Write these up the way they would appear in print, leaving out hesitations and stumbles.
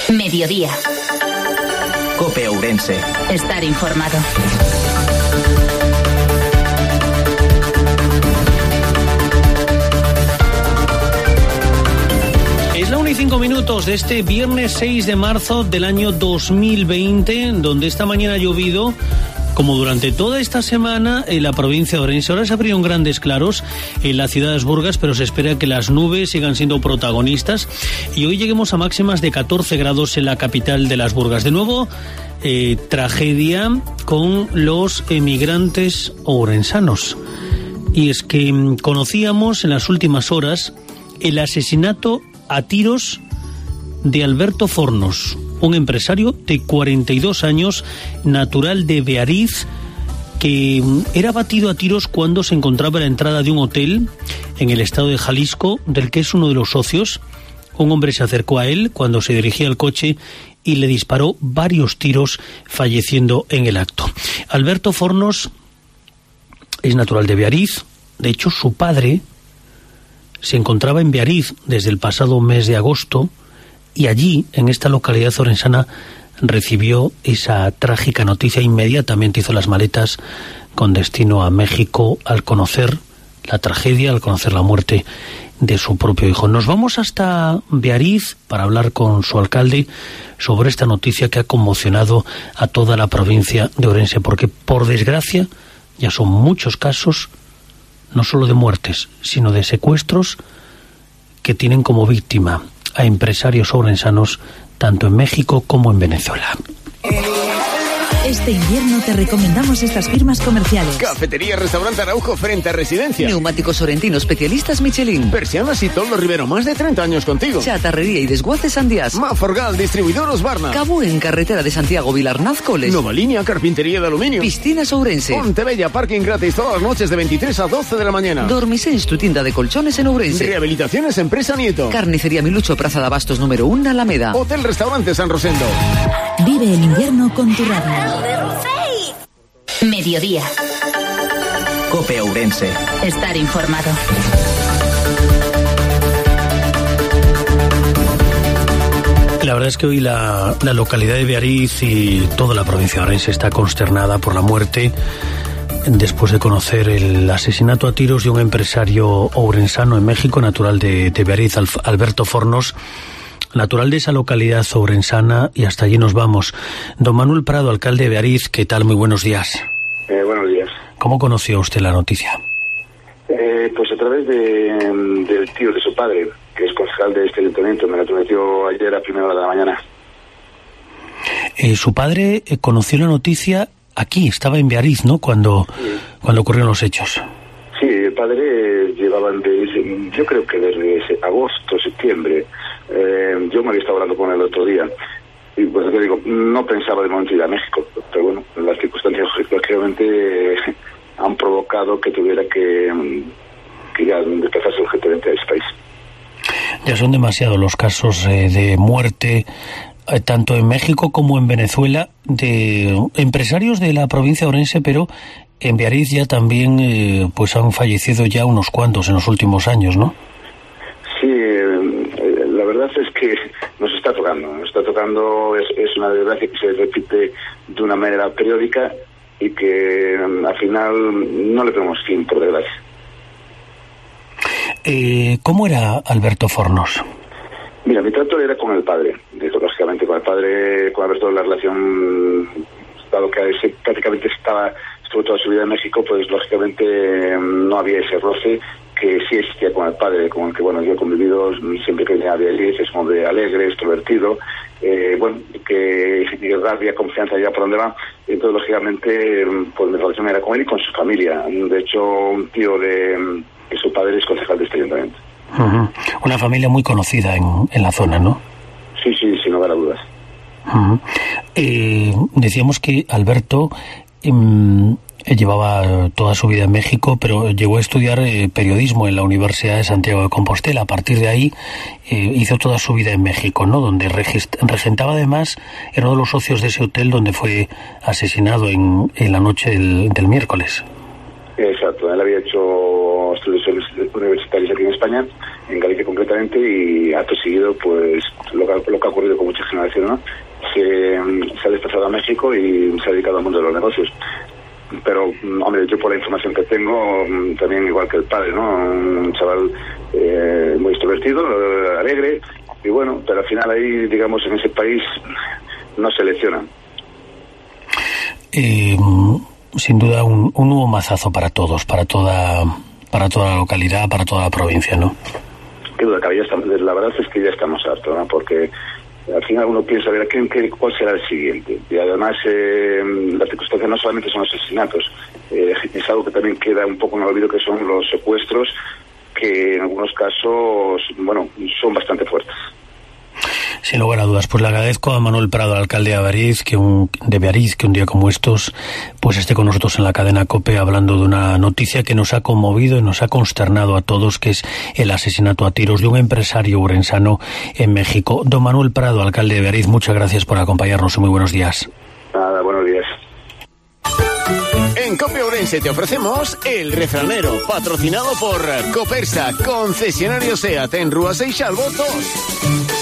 Mediodía. COPE Ourense. Estar informado. Es la 1:05 de este viernes 6 de marzo del año 2020, donde esta mañana ha llovido, como durante toda esta semana, en la provincia de Ourense. Ahora se abrieron grandes claros en la ciudad de Asburgas, pero se espera que las nubes sigan siendo protagonistas y hoy lleguemos a máximas de 14 grados en la capital de las Burgas. De nuevo, tragedia con los emigrantes ourensanos. Y es que conocíamos en las últimas horas el asesinato a tiros de Alberto Fornos, un empresario de 42 años, natural de Beariz, que era batido a tiros cuando se encontraba a la entrada de un hotel en el estado de Jalisco, del que es uno de los socios. Un hombre se acercó a él cuando se dirigía al coche y le disparó varios tiros, falleciendo en el acto. Alberto Fornos es natural de Beariz. De hecho, su padre se encontraba en Beariz desde el pasado mes de agosto y allí, en esta localidad orensana, recibió esa trágica noticia. Inmediatamente hizo las maletas con destino a México al conocer la tragedia, al conocer la muerte de su propio hijo. Nos vamos hasta Beariz para hablar con su alcalde sobre esta noticia que ha conmocionado a toda la provincia de Ourense, porque por desgracia ya son muchos casos, no solo de muertes, sino de secuestros que tienen como víctima a empresarios ourensanos tanto en México como en Venezuela. Este invierno te recomendamos estas firmas comerciales: Cafetería Restaurante Araujo frente a Residencia. Neumáticos Sorrentino especialistas Michelin. Persianas y Toldo Rivero, más de 30 años contigo. Chatarrería y desguaces Sandias. Maforgal, distribuidor Osbarna. Cabo en carretera de Santiago Vilarnaz Coles. Nova Línea, carpintería de aluminio. Piscinas Ourense. Pontebella, parking gratis todas las noches de 23 a 12 de la mañana. Dormisens, tu tienda de colchones en Ourense. Rehabilitaciones Empresa Nieto. Carnicería Milucho, Plaza de Abastos número 1, Alameda. Hotel Restaurante San Rosendo. Vive el invierno con tu radio. Mediodía. COPE Ourense. Estar informado. La verdad es que hoy la localidad de Beariz y toda la provincia de Ourense está consternada por la muerte, después de conocer el asesinato a tiros de un empresario ourensano en México, natural de Beariz, Alberto Fornos, natural de esa localidad ourensana, y hasta allí nos vamos. Don Manuel Prado, alcalde de Beariz, ¿qué tal? Muy buenos días. Buenos días. ¿Cómo conoció usted la noticia? Pues a través del tío de su padre, que es concejal de este ayuntamiento. Me la transmitió ayer a primera hora de la mañana. Su padre conoció la noticia aquí, estaba en Beariz, ¿no? Cuando ocurrieron los hechos. Sí, el padre llevaba yo creo que desde agosto, septiembre. Yo me había estado hablando con él el otro día. Y pues te digo, no pensaba de momento ir a México, pero bueno, las circunstancias lógicamente han provocado que tuviera que ya desplazarse urgentemente a ese país. Ya son demasiados los casos de muerte, tanto en México como en Venezuela, de empresarios de la provincia de Ourense, pero en Beariz ya también pues han fallecido ya unos cuantos en los últimos años, ¿no? Sí, la verdad es que nos está tocando, es una desgracia que se repite de una manera periódica y que al final no le ponemos fin, por desgracia. ¿Cómo era Alberto Fornos? Mira, mi trato era con el padre, lógicamente con el padre, con Alberto, la relación, dado que prácticamente estuvo toda su vida en México, pues lógicamente no había ese roce que sí existía con el padre, con el que bueno yo he convivido siempre que venía a Beariz. Es un hombre alegre, extrovertido, que había confianza ya por donde va. Entonces lógicamente pues mi relación era con él y con su familia. De hecho, un tío de su padre es concejal de este ayuntamiento. Uh-huh. Una familia muy conocida en la zona, ¿no? Sí, sin lugar a dudas. Uh-huh. Decíamos que Alberto llevaba toda su vida en México, pero llegó a estudiar periodismo en la Universidad de Santiago de Compostela. A partir de ahí hizo toda su vida en México, ¿no? Donde regentaba, además, era uno de los socios de ese hotel donde fue asesinado en la noche del miércoles. Exacto, él había hecho estudios universitarios aquí en España en Galicia concretamente, y acto seguido, pues lo que ha ocurrido con muchas generaciones, ¿no? Se ha desplazado a México y se ha dedicado al mundo de los negocios. Pero, hombre, yo por la información que tengo, también igual que el padre, ¿no? Un chaval muy extrovertido, alegre, y bueno, pero al final ahí, digamos, en ese país no seleccionan. Sin duda un nuevo mazazo para todos, para toda la localidad, para toda la provincia, ¿no? Qué duda cabe, la verdad es que ya estamos hartos, ¿no? Porque al final uno piensa, a ver, ¿cuál será el siguiente? Y además, las circunstancias no solamente son los asesinatos, es algo que también queda un poco en el olvido, que son los secuestros, que en algunos casos, bueno, son bastante fuertes. Sin lugar a dudas, pues le agradezco a Manuel Prado, alcalde de Beariz, que un día como estos pues esté con nosotros en la cadena COPE hablando de una noticia que nos ha conmovido y nos ha consternado a todos, que es el asesinato a tiros de un empresario urensano en México. Don Manuel Prado, alcalde de Beariz, muchas gracias por acompañarnos y muy buenos días. Nada, buenos días. En COPE Ourense te ofrecemos El Refranero, patrocinado por Copersa, concesionario SEAT en Rúa Seixalvo 2.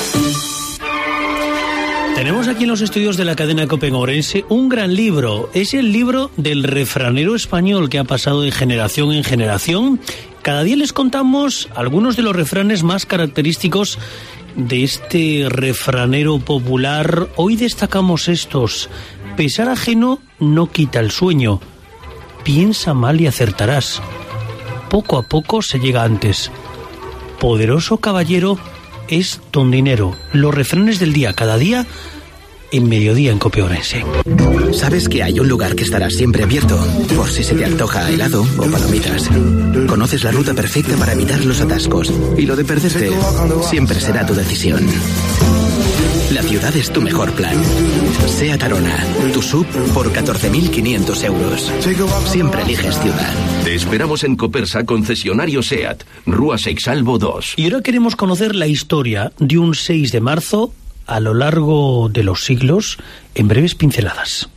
Tenemos aquí en los estudios de la cadena COPE en Ourense un gran libro. Es el libro del refranero español que ha pasado de generación en generación. Cada día les contamos algunos de los refranes más característicos de este refranero popular. Hoy destacamos estos. Pesar ajeno no quita el sueño. Piensa mal y acertarás. Poco a poco se llega antes. Poderoso caballero es don dinero. Los refranes del día, cada día en Mediodía en COPE Ourense. Sabes que hay un lugar que estará siempre abierto por si se te antoja helado o palomitas. Conoces la ruta perfecta para evitar los atascos, y lo de perderte siempre será tu decisión. La ciudad es tu mejor plan. SEAT Arona, tu SUV por 14.500 euros. Siempre eliges ciudad. Te esperamos en Copersa, concesionario SEAT, Rúa Seixalvo 2. Y ahora queremos conocer la historia de un 6 de marzo a lo largo de los siglos, en breves pinceladas.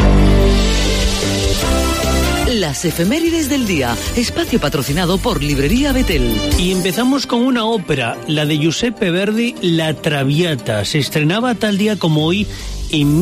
Las efemérides del día, espacio patrocinado por Librería Betel. Y empezamos con una ópera, la de Giuseppe Verdi, La Traviata. Se estrenaba tal día como hoy, en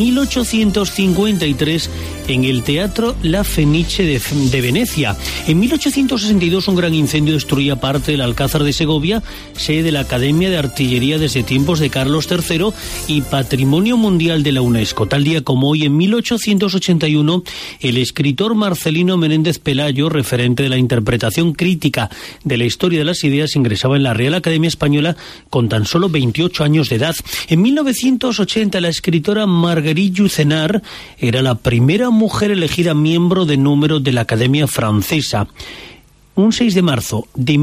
1853, en el Teatro La Fenice de Venecia. En 1862 un gran incendio destruía parte del Alcázar de Segovia, sede de la Academia de Artillería desde tiempos de Carlos III y Patrimonio Mundial de la UNESCO. Tal día como hoy, en 1881, el escritor Marcelino Menéndez Pelayo, referente de la interpretación crítica de la historia de las ideas, ingresaba en la Real Academia Española con tan solo 28 años de edad. En 1980, la escritora Marguerite Yourcenar era la primera mujer elegida miembro de número de la Academia Francesa. Un 6 de marzo de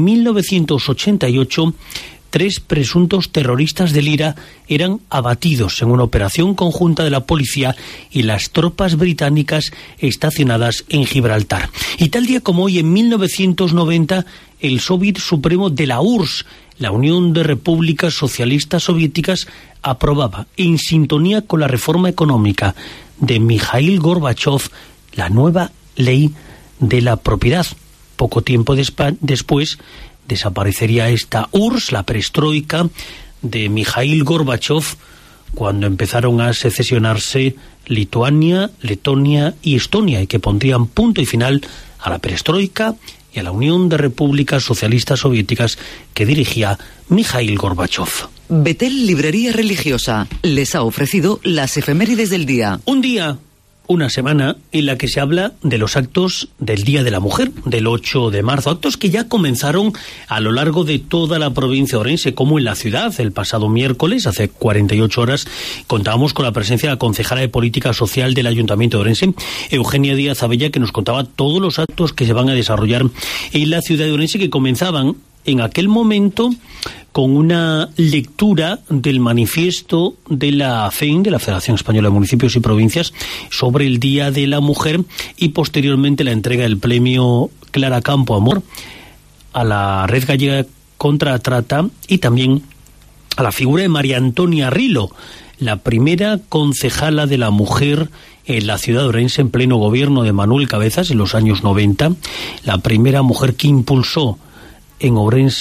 1988, 3 presuntos terroristas del IRA eran abatidos en una operación conjunta de la policía y las tropas británicas estacionadas en Gibraltar. Y tal día como hoy, en 1990, el Soviet Supremo de la URSS, la Unión de Repúblicas Socialistas Soviéticas, aprobaba, en sintonía con la reforma económica de Mikhail Gorbachev, la nueva ley de la propiedad. Poco tiempo después desaparecería esta URSS, la perestroika de Mikhail Gorbachev, cuando empezaron a secesionarse Lituania, Letonia y Estonia, y que pondrían punto y final a la perestroika y a la Unión de Repúblicas Socialistas Soviéticas que dirigía Mikhail Gorbachev. Betel Librería Religiosa les ha ofrecido las efemérides del día. Un día, una semana en la que se habla de los actos del Día de la Mujer, del 8 de marzo, actos que ya comenzaron a lo largo de toda la provincia de Ourense, como en la ciudad. El pasado miércoles, hace 48 horas, contábamos con la presencia de la concejala de Política Social del Ayuntamiento de Ourense, Eugenia Díaz Abella, que nos contaba todos los actos que se van a desarrollar en la ciudad de Ourense, que comenzaban en aquel momento con una lectura del manifiesto de la FEIN, de la Federación Española de Municipios y Provincias, sobre el Día de la Mujer, y posteriormente la entrega del premio Clara Campo Amor a la Red Gallega contra la Trata y también a la figura de María Antonia Rilo, la primera concejala de la mujer en la ciudad de Ourense en pleno gobierno de Manuel Cabezas en los años 90, la primera mujer que impulsó en Ourense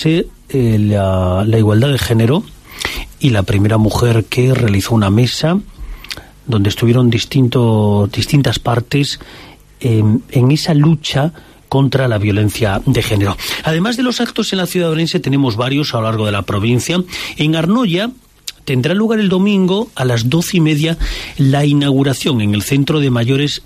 la igualdad de género y la primera mujer que realizó una mesa donde estuvieron distintas partes en esa lucha contra la violencia de género. Además de los actos en la ciudad de Ourense, tenemos varios a lo largo de la provincia. En Arnoia tendrá lugar el domingo a las 12:30 la inauguración en el Centro de Mayores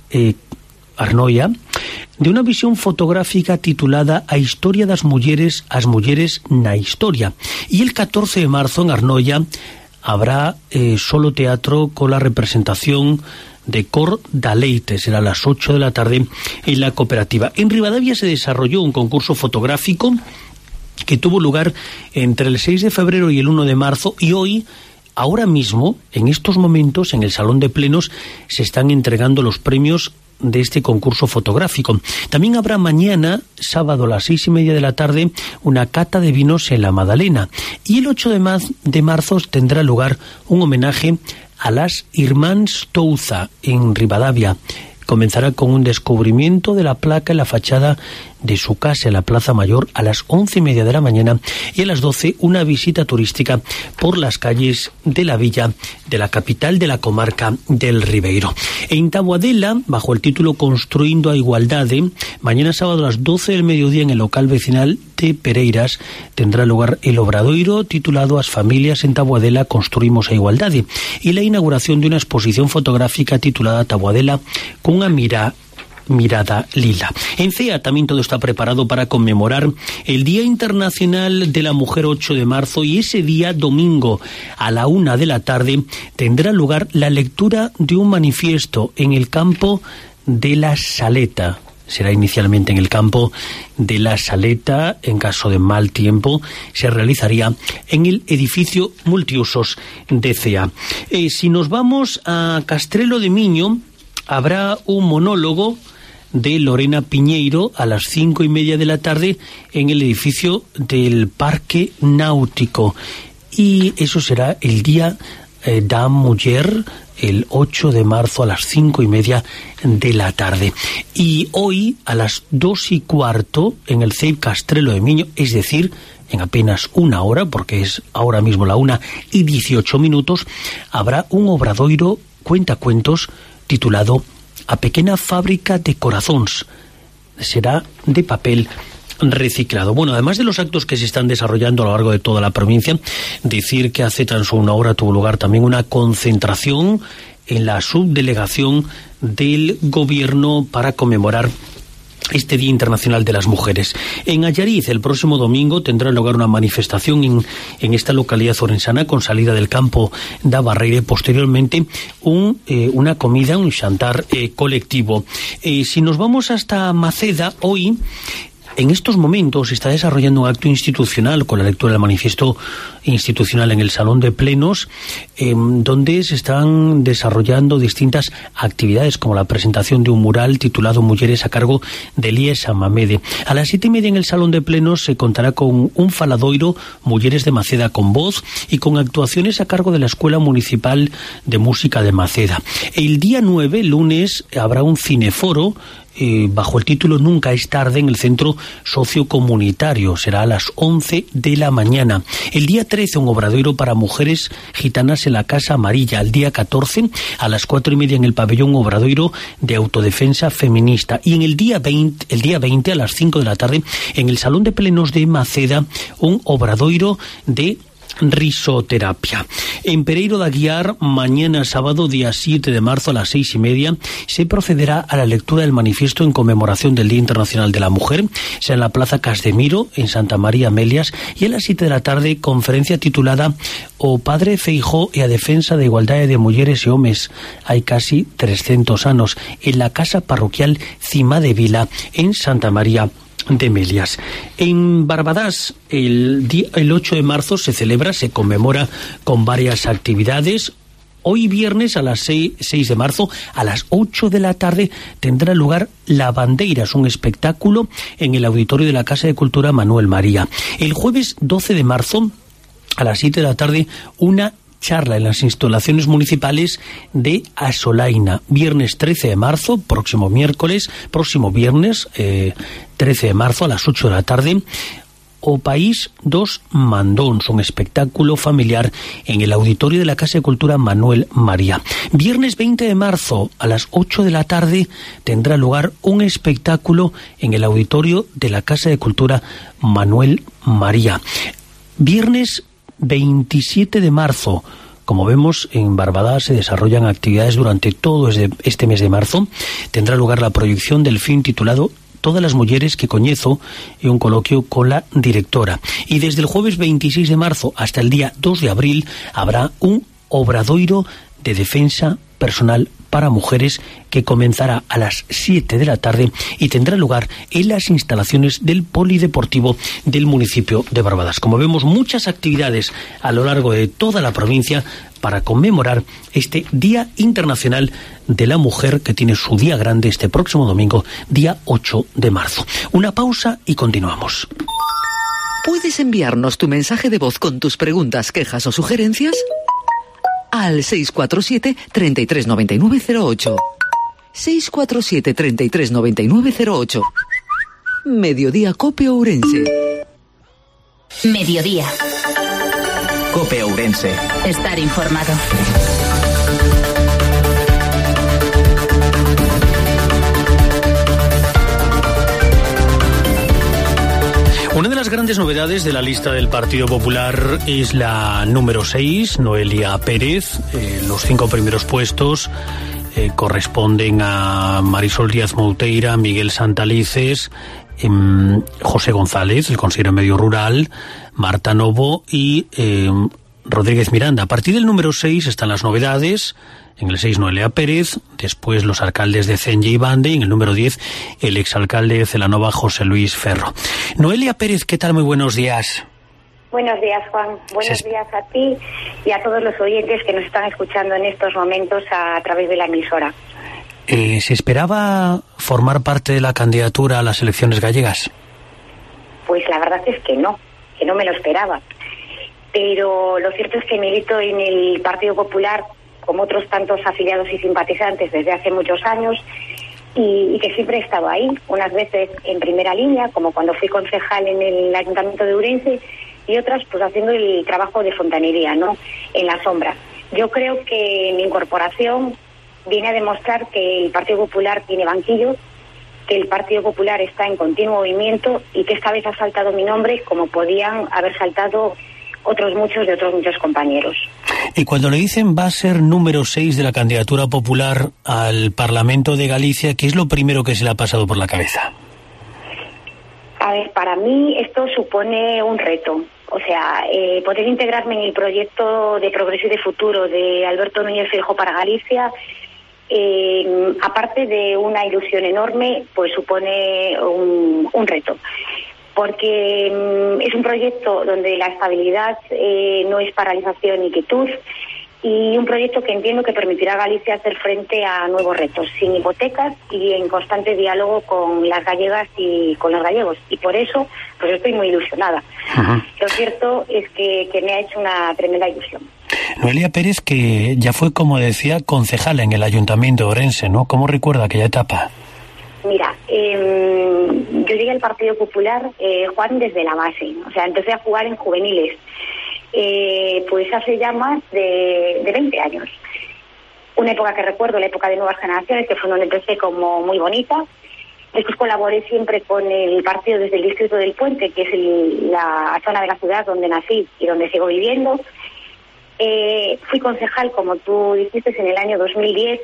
Arnoia de una visión fotográfica titulada A Historia das Mulleres, as mulleres na Historia. Y el 14 de marzo en Arnoia habrá solo teatro con la representación de Cor da Leite. Será a las 8 de la tarde en la cooperativa. En Ribadavia se desarrolló un concurso fotográfico que tuvo lugar entre el 6 de febrero y el 1 de marzo, y hoy, ahora mismo, en estos momentos, en el Salón de Plenos, se están entregando los premios de este concurso fotográfico. También habrá mañana, sábado a las 6:30 de la tarde, una cata de vinos en la Madalena. Y el 8 de marzo tendrá lugar un homenaje a las Irmáns Touza en Ribadavia. Comenzará con un descubrimiento de la placa en la fachada de su casa en la Plaza Mayor a las 11:30 de la mañana, y a las 12 una visita turística por las calles de la villa de la capital de la comarca del Ribeiro. En Taboadela, bajo el título Construindo a Igualdade, mañana sábado a las 12 del mediodía en el local vecinal de Pereiras tendrá lugar el obradoiro titulado As familias en Taboadela construimos a igualdade, y la inauguración de una exposición fotográfica titulada Taboadela con una mirada lila. En CEA también todo está preparado para conmemorar el Día Internacional de la Mujer 8 de marzo, y ese día, domingo, a la 1 de la tarde, tendrá lugar la lectura de un manifiesto en el campo de la Saleta. Será inicialmente en el campo de la Saleta. En caso de mal tiempo se realizaría en el edificio multiusos de CEA. Si nos vamos a Castrelo de Miño, habrá un monólogo de Lorena Piñeiro a las 5:30 de la tarde en el edificio del Parque Náutico, y eso será el Día da Mujer, el 8 de marzo a las 5:30 de la tarde. Y hoy a las 2:15 en el CEIP Castrelo de Miño, es decir, en apenas una hora, porque es ahora mismo la 1:18, habrá un obradoiro cuentacuentos titulado A Pequena Fábrica de Corazóns. Será de papel reciclado. Bueno, además de los actos que se están desarrollando a lo largo de toda la provincia, decir que hace tan solo una hora tuvo lugar también una concentración en la subdelegación del gobierno para conmemorar este Día Internacional de las Mujeres. En Allariz, el próximo domingo, tendrá lugar una manifestación en esta localidad orensana con salida del campo da Barreira, posteriormente una comida, un xantar colectivo. Si nos vamos hasta Maceda, hoy, en estos momentos, se está desarrollando un acto institucional con la lectura del manifiesto institucional en el Salón de Plenos, donde se están desarrollando distintas actividades, como la presentación de un mural titulado Mujeres a cargo de Elías Mamede. A las 7:30 en el Salón de Plenos se contará con un faladoiro Mujeres de Maceda con voz, y con actuaciones a cargo de la Escuela Municipal de Música de Maceda. El día 9, lunes, habrá un cineforo bajo el título Nunca es tarde en el Centro Sociocomunitario. Será a las 11 de la mañana. El día 13, un obradoiro para mujeres gitanas en la Casa Amarilla. El día 14, a las 4:30 en el pabellón, un obradoiro de autodefensa feminista. Y en el día 20 a las 5 de la tarde, en el Salón de Plenos de Maceda, un obradoiro de risoterapia. En Pereiro de Aguiar, mañana sábado, día 7 de marzo a las 6:30, se procederá a la lectura del manifiesto en conmemoración del Día Internacional de la Mujer. Será en la Plaza Casdemiro, en Santa María Melias, y a las 7 de la tarde, conferencia titulada O Padre Feijó e a defensa da igualdade de mulleres e homes hai casi 300 anos, en la Casa Parroquial Cima de Vila, en Santa María de Melias. En Barbadás, el 8 de marzo se conmemora con varias actividades. Hoy viernes a las 6 de marzo a las 8 de la tarde tendrá lugar Lavandeiras, un espectáculo en el auditorio de la Casa de Cultura Manuel María. El jueves 12 de marzo a las 7 de la tarde una charla en las instalaciones municipales de Asolaina. Viernes 13 de marzo, próximo viernes 13 de marzo a las 8 de la tarde, O País dos Mandóns, un espectáculo familiar en el auditorio de la Casa de Cultura Manuel María. Viernes 20 de marzo a las 8 de la tarde tendrá lugar un espectáculo en el auditorio de la Casa de Cultura Manuel María. Viernes 27 de marzo, como vemos, en Barbadás se desarrollan actividades durante todo este mes de marzo. Tendrá lugar la proyección del film titulado Todas las mujeres que coñezo y un coloquio con la directora. Y desde el jueves 26 de marzo hasta el día 2 de abril habrá un obradoiro de defensa personal para mujeres que comenzará a las 7 de la tarde y tendrá lugar en las instalaciones del Polideportivo del municipio de Barbadás. Como vemos, muchas actividades a lo largo de toda la provincia para conmemorar este Día Internacional de la Mujer, que tiene su día grande este próximo domingo, día 8 de marzo. Una pausa y continuamos. ¿Puedes enviarnos tu mensaje de voz con tus preguntas, quejas o sugerencias? Al 647 339908. 647 339908. Mediodía Cope Ourense. Mediodía. Cope Ourense. Estar informado. Una de las grandes novedades de la lista del Partido Popular es la número 6, Noelia Pérez. Los 5 primeros puestos corresponden a Marisol Díaz Mouteira, Miguel Santalices, José González, el consejero de Medio Rural, Marta Novo y Rodríguez Miranda. A partir del número 6 están las novedades. En el 6, Noelia Pérez, después los alcaldes de Cenya y Bande, y en el número 10, el exalcalde de Celanova, José Luis Ferro. Noelia Pérez, ¿qué tal? Muy buenos días. Buenos días, Juan. Buenos días a ti y a todos los oyentes que nos están escuchando en estos momentos a través de la emisora. ¿Se esperaba formar parte de la candidatura a las elecciones gallegas? Pues la verdad es que no me lo esperaba. Pero lo cierto es que milito en el Partido Popular, como otros tantos afiliados y simpatizantes, desde hace muchos años, y que siempre he estado ahí, unas veces en primera línea, como cuando fui concejal en el Ayuntamiento de Ourense, y otras pues haciendo el trabajo de fontanería, ¿no?, en la sombra. Yo creo que mi incorporación viene a demostrar que el Partido Popular tiene banquillo, que el Partido Popular está en continuo movimiento y que esta vez ha saltado mi nombre como podían haber saltado otros muchos compañeros. Y cuando le dicen va a ser número 6 de la candidatura popular al Parlamento de Galicia, ¿qué es lo primero que se le ha pasado por la cabeza? A ver, para mí esto supone un reto. O sea, poder integrarme en el proyecto de progreso y de futuro de Alberto Núñez Feijóo para Galicia, aparte de una ilusión enorme, pues supone un reto. Porque es un proyecto donde la estabilidad no es paralización ni quietud, y un proyecto que entiendo que permitirá a Galicia hacer frente a nuevos retos, sin hipotecas y en constante diálogo con las gallegas y con los gallegos. Y por eso, pues estoy muy ilusionada. Ajá. Lo cierto es que me ha hecho una tremenda ilusión. Noelia Pérez, que ya fue, como decía, concejala en el Ayuntamiento de Ourense, ¿no? ¿Cómo recuerda aquella etapa? Mira, yo llegué al Partido Popular, Juan, desde la base. O sea, empecé a jugar en juveniles. Pues hace ya más de 20 años. Una época que recuerdo, la época de Nuevas Generaciones, que fue donde empecé como muy bonita. Después colaboré siempre con el partido desde el distrito del Puente, que es la zona de la ciudad donde nací y donde sigo viviendo. Fui concejal, como tú dijiste, en el año 2010,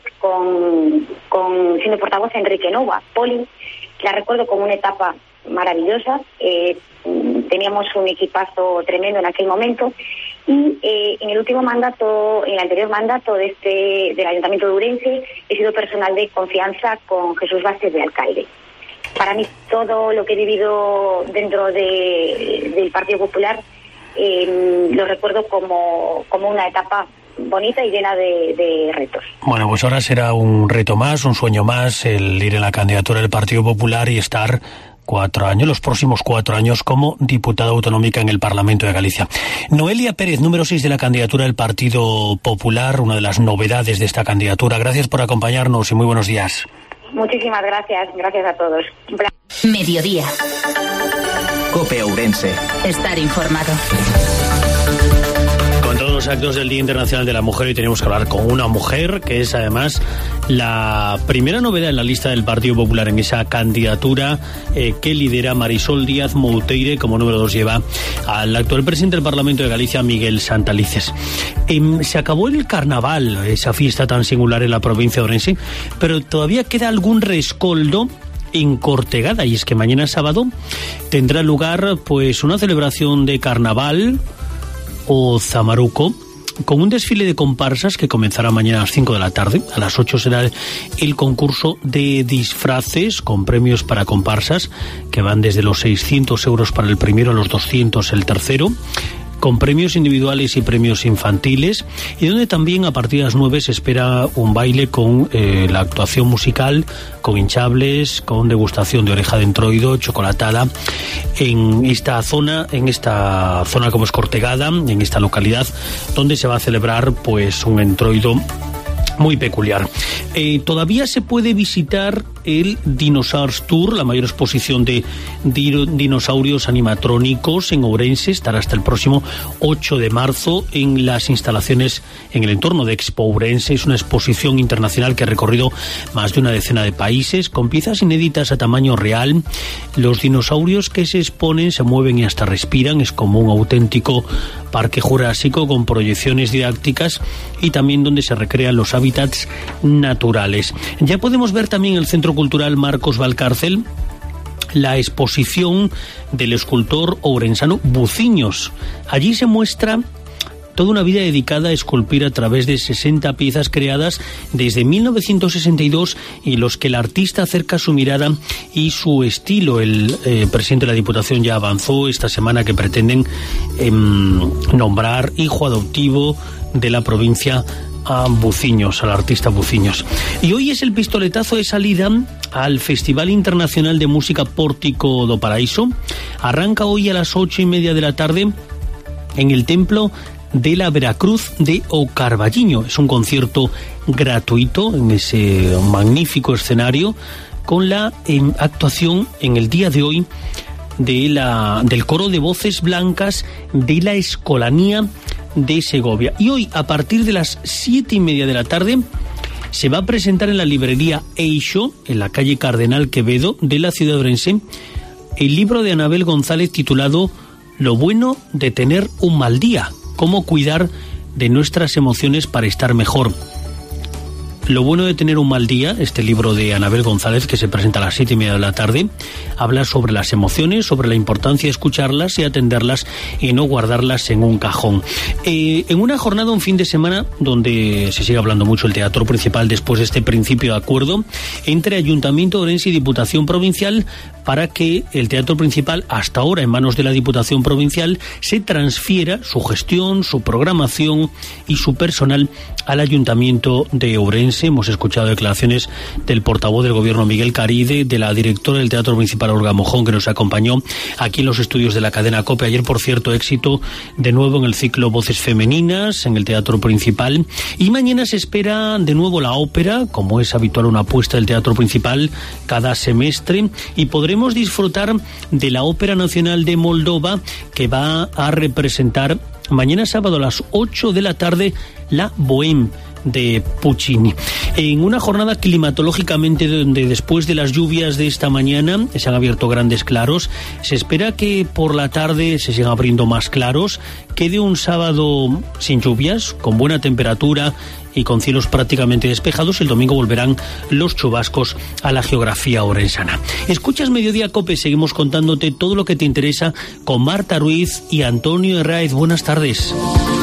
siendo portavoz de Enrique Nova, Poli. La recuerdo como una etapa maravillosa. Teníamos un equipazo tremendo en aquel momento, y en el último mandato, en el anterior mandato del Ayuntamiento de Ourense, he sido personal de confianza con Jesús Vázquez de alcalde. Para mí, todo lo que he vivido dentro del Partido Popular lo recuerdo como una etapa bonita y llena de retos. Bueno, pues ahora será un reto más, un sueño más, el ir en la candidatura del Partido Popular y estar 4 años, los próximos 4 años, como diputada autonómica en el Parlamento de Galicia. Noelia Pérez, número 6 de la candidatura del Partido Popular, una de las novedades de esta candidatura. Gracias por acompañarnos y muy buenos días. Muchísimas gracias. Gracias a todos. Mediodía. COPE Ourense. Estar informado. Con todos los actos del Día Internacional de la Mujer, hoy tenemos que hablar con una mujer que es además la primera novedad en la lista del Partido Popular en esa candidatura que lidera Marisol Díaz Mouteire. Como número 2 lleva al actual presidente del Parlamento de Galicia, Miguel Santalices. Se acabó el carnaval, esa fiesta tan singular en la provincia de Ourense, pero todavía queda algún rescoldo en Cortegada, y es que mañana sábado tendrá lugar pues una celebración de carnaval o zamaruco, con un desfile de comparsas que comenzará mañana a las 5 de la tarde. A las 8 será el concurso de disfraces con premios para comparsas que van desde los 600 euros para el primero a los 200 el tercero, con premios individuales y premios infantiles, y donde también a partir de las 9 se espera un baile con la actuación musical, con hinchables, con degustación de oreja de entroido, chocolatada, en esta zona como es Cortegada, en esta localidad, donde se va a celebrar pues un entroido muy peculiar. Todavía se puede visitar el Dinosaurs Tour, la mayor exposición de dinosaurios animatrónicos en Ourense. Estará hasta el próximo 8 de marzo en las instalaciones en el entorno de Expo Ourense. Es una exposición internacional que ha recorrido más de una decena de países, con piezas inéditas a tamaño real. Los dinosaurios que se exponen se mueven y hasta respiran. Es como un auténtico parque jurásico con proyecciones didácticas y también donde se recrean los hábitats naturales. Ya podemos ver también el Centro Cultural Marcos Valcárcel la exposición del escultor ourensano Buciños. Allí se muestra toda una vida dedicada a esculpir a través de 60 piezas creadas desde 1962, y los que el artista acerca su mirada y su estilo. El presidente de la Diputación ya avanzó esta semana que pretenden nombrar hijo adoptivo de la provincia a Buciños, al artista Buciños. Y hoy es el pistoletazo de salida al Festival Internacional de Música Pórtico do Paraíso. Arranca hoy a las 8:30 de la tarde en el Templo de la Veracruz de O Carballiño. Es un concierto gratuito en ese magnífico escenario, con la actuación en el día de hoy del coro de voces blancas de la Escolanía de Segovia. Y hoy, a partir de las 7:30 de la tarde, se va a presentar en la librería Eixo, en la calle Cardenal Quevedo de la ciudad de Ourense, el libro de Anabel González titulado Lo bueno de tener un mal día, cómo cuidar de nuestras emociones para estar mejor. Lo bueno de tener un mal día, este libro de Anabel González, que se presenta a las 7:30 de la tarde, habla sobre las emociones, sobre la importancia de escucharlas y atenderlas y no guardarlas en un cajón. En una jornada, un fin de semana, donde se sigue hablando mucho el Teatro Principal después de este principio de acuerdo entre Ayuntamiento de Ourense y Diputación Provincial para que el Teatro Principal, hasta ahora en manos de la Diputación Provincial, se transfiera su gestión, su programación y su personal al Ayuntamiento de Ourense. Hemos escuchado declaraciones del portavoz del Gobierno, Miguel Caride, de la directora del Teatro Principal, Olga Mojón, que nos acompañó aquí en los estudios de la cadena COPE. Ayer, por cierto, éxito de nuevo en el ciclo Voces Femeninas en el Teatro Principal. Y mañana se espera de nuevo la ópera, como es habitual una apuesta del Teatro Principal cada semestre, y podremos disfrutar de la Ópera Nacional de Moldova, que va a representar mañana sábado a las 8 de la tarde la Bohème de Puccini. En una jornada climatológicamente donde después de las lluvias de esta mañana se han abierto grandes claros, se espera que por la tarde se sigan abriendo más claros, quede un sábado sin lluvias, con buena temperatura y con cielos prácticamente despejados. El domingo volverán los chubascos a la geografía orensana. Escuchas Mediodía COPE, seguimos contándote todo lo que te interesa con Marta Ruiz y Antonio Herráez. Buenas tardes.